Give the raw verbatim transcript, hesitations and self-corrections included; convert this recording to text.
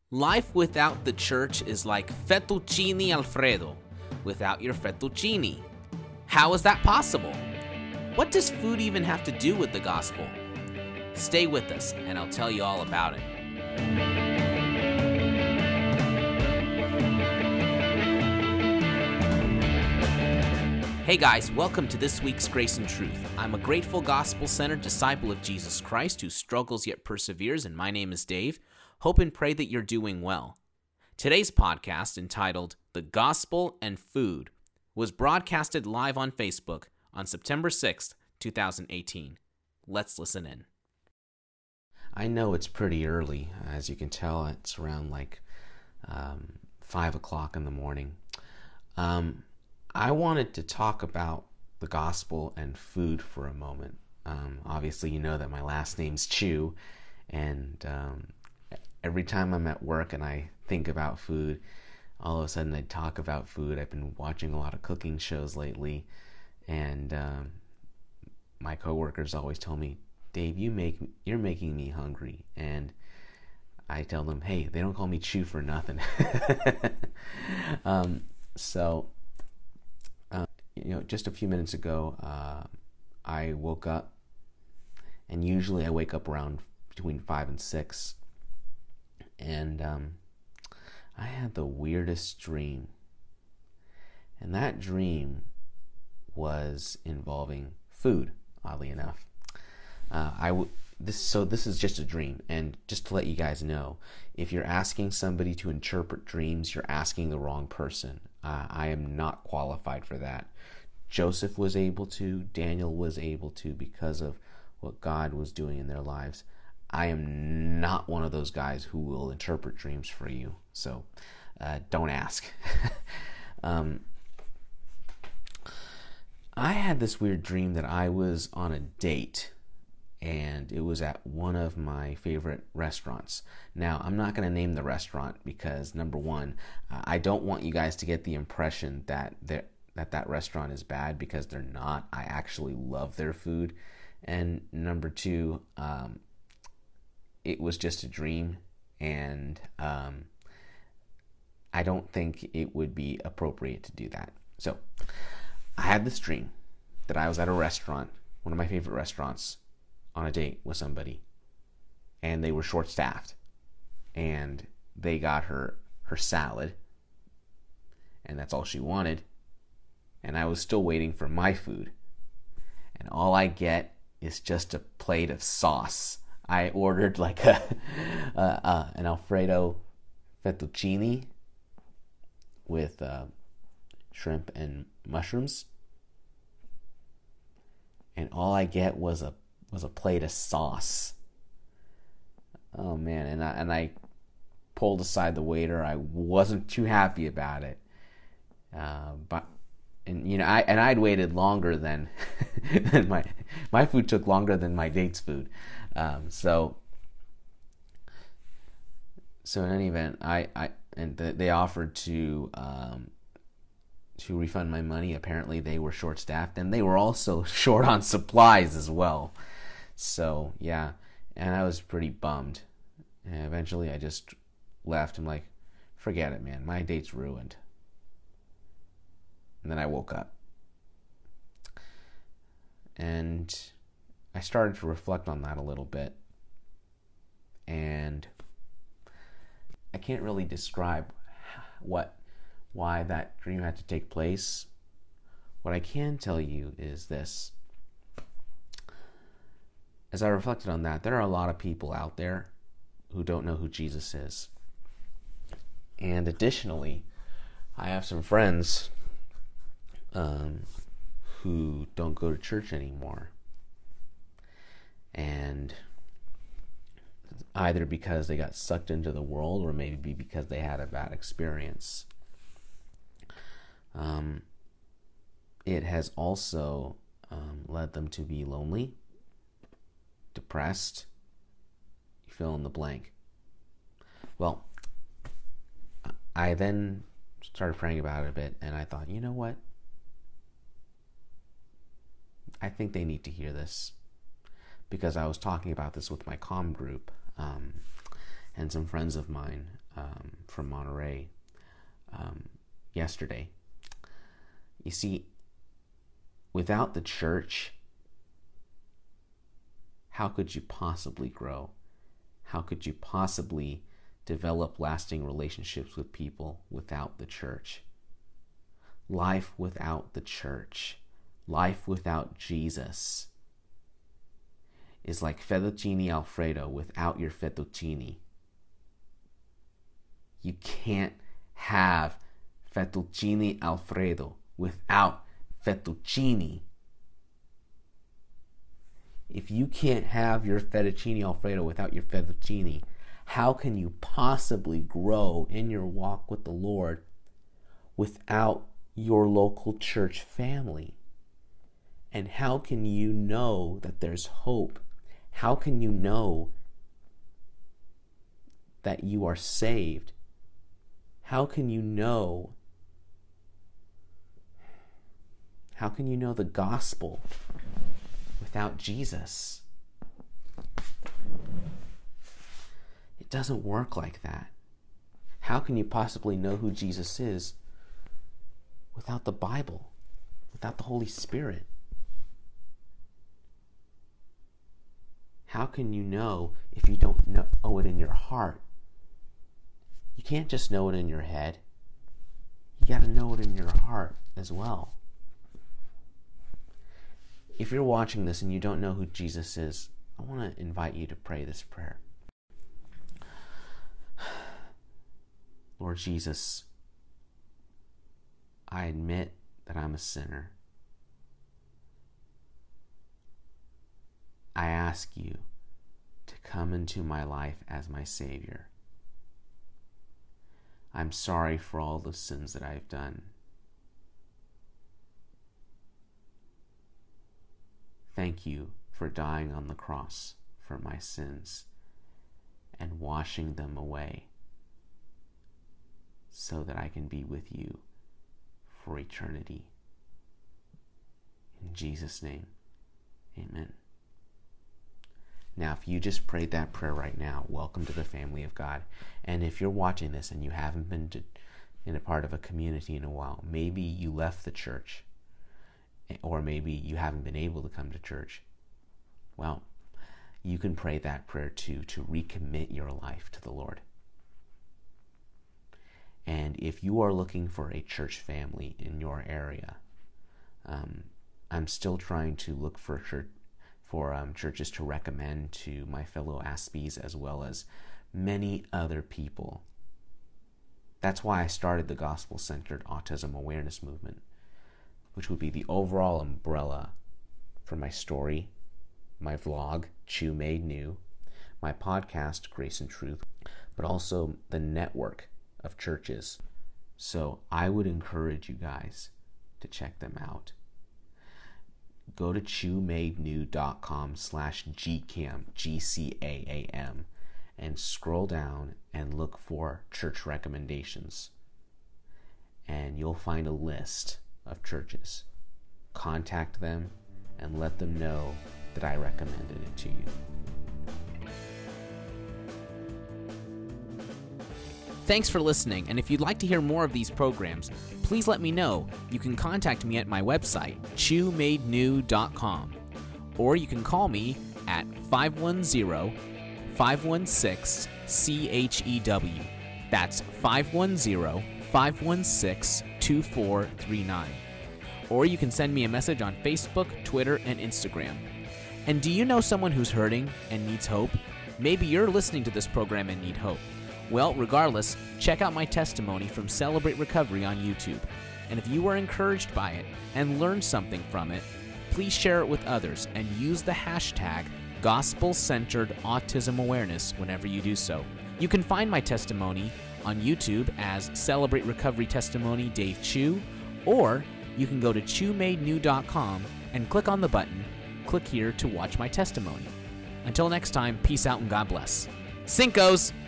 Life without the church is like fettuccine Alfredo without your fettuccine. How is that possible? What does food even have to do with the gospel? Stay with us and I'll tell you all about it. Hey guys, welcome to this week's Grace and Truth. I'm a grateful, gospel-centered disciple of Jesus Christ who struggles yet perseveres, and my name is Dave. Hope and pray that you're doing well. Today's podcast, entitled The Gospel and Food, was broadcasted live on Facebook on September sixth, twenty eighteen. Let's listen in. I know it's pretty early. As you can tell, it's around like um, five o'clock in the morning. Um... I wanted to talk about the gospel and food for a moment. Um, obviously, you know that my last name's Chu, and um, every time I'm at work and I think about food, all of a sudden I talk about food. I've been watching a lot of cooking shows lately, and um, my coworkers always tell me, "Dave, you make you're making me hungry," and I tell them, "Hey, they don't call me Chu for nothing." um, so. You know, just a few minutes ago, uh, I woke up, and usually I wake up around between five and six, and um, I had the weirdest dream, and that dream was involving food. Oddly enough, uh, I w- this so this is just a dream, and just to let you guys know, if you're asking somebody to interpret dreams, you're asking the wrong person. Uh, I am not qualified for that. Joseph was able to, Daniel was able to because of what God was doing in their lives. I am not one of those guys who will interpret dreams for you, so uh, don't ask. um, I had this weird dream that I was on a date, and it was at one of my favorite restaurants. Now, I'm not going to name the restaurant because, number one, I don't want you guys to get the impression that that that restaurant is bad, because they're not. I actually love their food. And number two, um, it was just a dream, and um, I don't think it would be appropriate to do that. So, I had this dream that I was at a restaurant, one of my favorite restaurants, on a date with somebody, and they were short-staffed, and they got her her salad, and that's all she wanted, and I was still waiting for my food, and all I get is just a plate of sauce. I ordered like a uh, uh, an Alfredo fettuccine with uh, shrimp and mushrooms, and all I get was a was a plate of sauce. Oh man, and I, and I pulled aside the waiter. I wasn't too happy about it. Uh, but and you know, I and I'd waited longer than than my my food took longer than my date's food. Um, so so in any event, I, I and th- they offered to um, to refund my money. Apparently, they were short staffed, and they were also short on supplies as well. So, yeah, and I was pretty bummed. And eventually I just left. I'm like, forget it, man. My date's ruined. And then I woke up. And I started to reflect on that a little bit. And I can't really describe what, why that dream had to take place. What I can tell you is this. As I reflected on that, there are a lot of people out there who don't know who Jesus is. And additionally, I have some friends um, who don't go to church anymore. And either because they got sucked into the world, or maybe because they had a bad experience. Um, it has also um, led them to be lonely, depressed, you fill in the blank. Well, I then started praying about it a bit, and I thought, you know what? I think they need to hear this. Because I was talking about this with my comm group, um, and some friends of mine um, from Monterey um, yesterday. You see, without the church, how could you possibly grow? How could you possibly develop lasting relationships with people without the church? Life without the church, life without Jesus, is like fettuccine Alfredo without your fettuccine. You can't have fettuccine Alfredo without fettuccine. If you can't have your fettuccine Alfredo without your fettuccine, how can you possibly grow in your walk with the Lord without your local church family? And how can you know that there's hope? How can you know that you are saved? How can you know? How can you know the gospel without Jesus? It doesn't work like that. How can you possibly know who Jesus is without the Bible, without the Holy Spirit? How can you know if you don't know it in your heart? You can't just know it in your head. You got to know it in your heart as well. If you're watching this and you don't know who Jesus is, I want to invite you to pray this prayer. Lord Jesus, I admit that I'm a sinner. I ask you to come into my life as my Savior. I'm sorry for all the sins that I've done. Thank you for dying on the cross for my sins and washing them away so that I can be with you for eternity. In Jesus' name, amen. Now, if you just prayed that prayer right now, welcome to the family of God. And if you're watching this and you haven't been to, in a part of a community in a while, maybe you left the church, or maybe you haven't been able to come to church, well, you can pray that prayer too, to recommit your life to the Lord. And if you are looking for a church family in your area, um, I'm still trying to look for church, for um, churches to recommend to my fellow Aspies as well as many other people. That's why I started the Gospel-Centered Autism Awareness Movement, which would be the overall umbrella for my story, my vlog, Chew Made New, my podcast, Grace and Truth, but also the network of churches. So I would encourage you guys to check them out. Go to chewmadenew.com slash gcam, G C A A M, and scroll down and look for church recommendations. And you'll find a list of churches. Contact them and let them know that I recommended it to you. Thanks for listening, and if you'd like to hear more of these programs, please let me know. You can contact me at my website, chew made new dot com, or you can call me at five one zero, five one six, C H E W. That's five one zero, five one six, two four three nine. Or you can send me a message on Facebook, Twitter, and Instagram. And do you know someone who's hurting and needs hope? Maybe you're listening to this program and need hope. Well, regardless, check out my testimony from Celebrate Recovery on YouTube. And if you were encouraged by it and learned something from it, please share it with others and use the hashtag Gospel-Centered Autism Awareness whenever you do so. You can find my testimony on YouTube as Celebrate Recovery Testimony Dave Chew, or you can go to chew made new dot com and click on the button, click here to watch my testimony. Until next time, peace out and God bless. Cinco's!